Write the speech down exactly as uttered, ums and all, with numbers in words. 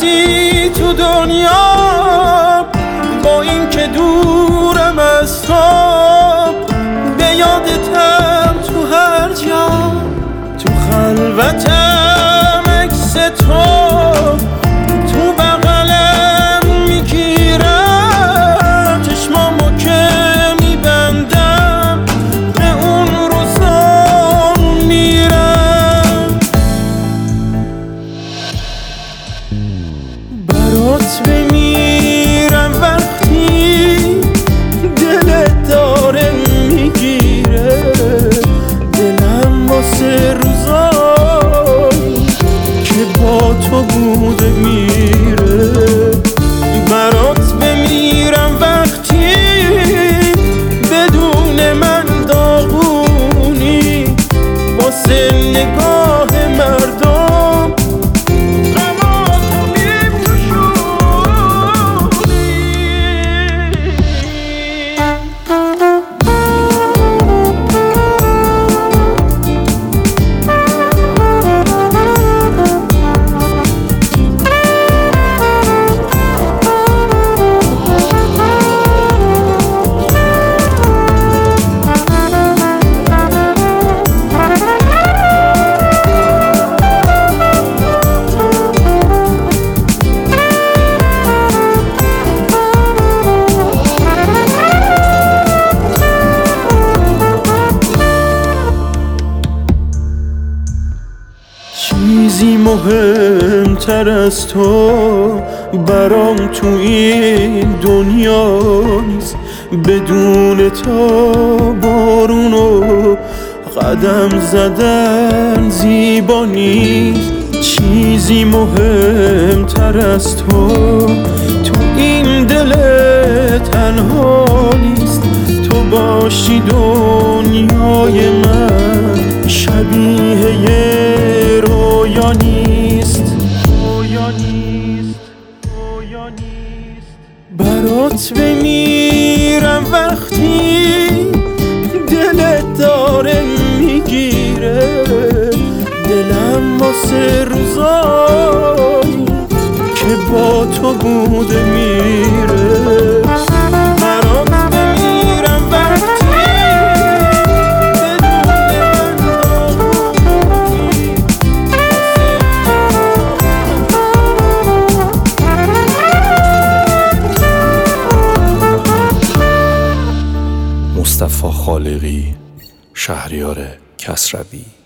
هستی تو دنیا، با این که دورم از تو، به یادتم تو هر جا، تو خلوتم عکس تو، تو بغلم میگیرم، چشمامو که میبندم به اون روزا میرم. برات بمیرم وقتی دلت داره میگیره، دلم واسه روزایی که با تو بوده میره. برات بمیرم وقتی بدون من داغونی، واسه نگاه مردم غماتو میپوشونی. چیزی مهمتر از تو برام تو این دنیا نیست، بدون تو بارونو قدم زدن زیبا نیست. چیزی مهمتر از تو تو این دل تنها نیست، تو باشی دنیای من شبیه یه رویا نیست، رویا نیست، رویا نیست. برات بمیرم وقتی دلت داره میگیره، دلم واسه روزایی که با تو بوده میره. مصطفی خالقی، شهریار کسروی.